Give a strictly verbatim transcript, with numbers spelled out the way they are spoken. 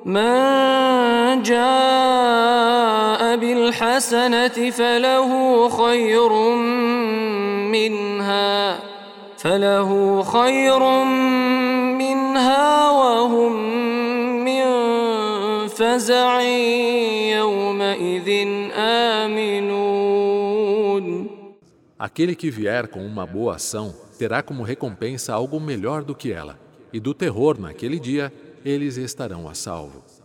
من جاء بالحسنة فله خير منها فله خير منها وهم من فزع يومئذ آمنون. Aquele que vier com uma boa ação terá como recompensa algo melhor do que ela, e do terror naquele dia eles estarão a salvo.